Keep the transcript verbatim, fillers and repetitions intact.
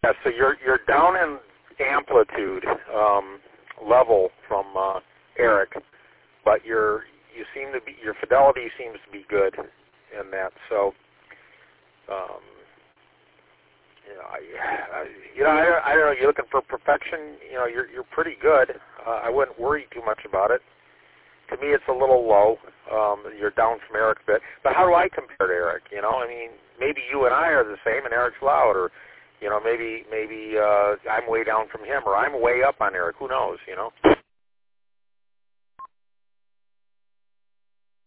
Yeah, so you're you're down in amplitude um, level from uh, Eric, but your you seem to be your fidelity seems to be good in that. So, um, you know, I, I you know I, I don't know. You're looking for perfection. You know, you're you're pretty good. Uh, I wouldn't worry too much about it. To me, it's a little low. Um, you're down from Eric a bit. But how do I compare to Eric? You know, I mean, maybe you and I are the same, and Eric's loud, or you know, maybe maybe uh, I'm way down from him, or I'm way up on Eric. Who knows? You know.